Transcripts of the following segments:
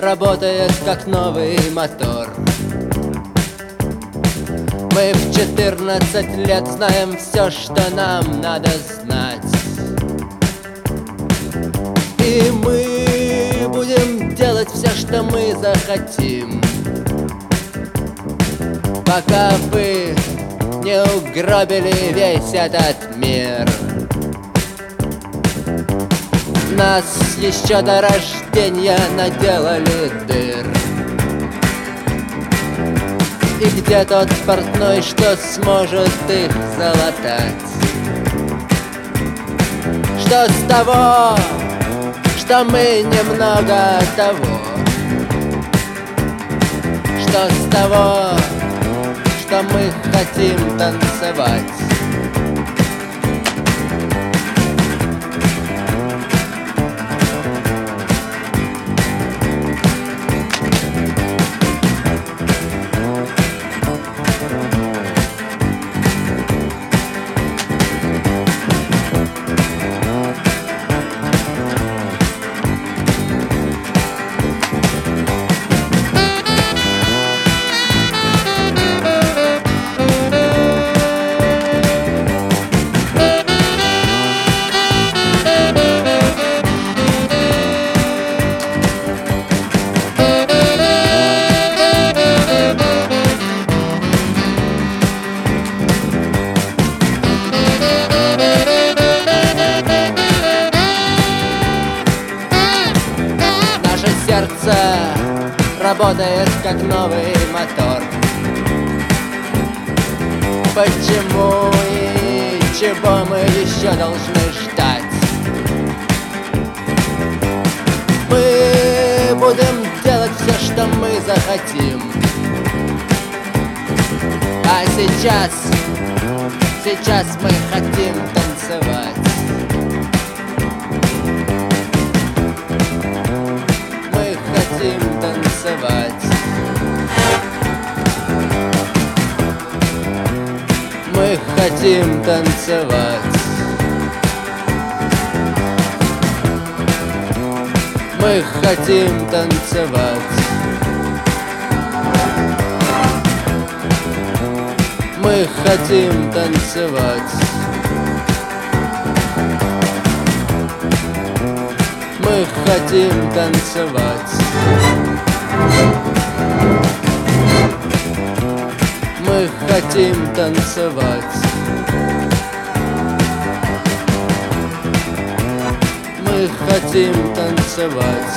работает как новый мотор. Мы в 14 лет знаем все, что нам надо знать. И мы будем делать все, что мы захотим, пока вы не угробили весь этот мир. Нас еще до рождения наделали дыр. И где тот портной, что сможет их залатать? Что с того, что мы немного того? Что с того, что мы хотим танцевать? Сердце работает как новый мотор. Почему и чего мы еще должны ждать? Мы будем делать все, что мы захотим. А сейчас мы хотим танцевать. Мы хотим танцевать. Мы хотим танцевать. Мы хотим танцевать. Мы хотим танцевать. Мы хотим танцевать. Мы хотим танцевать.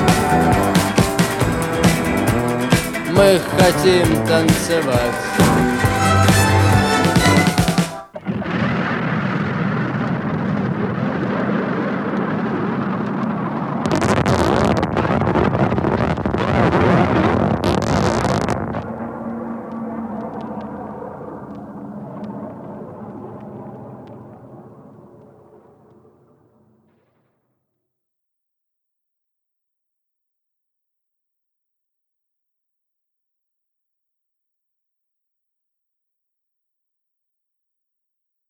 Мы хотим танцевать.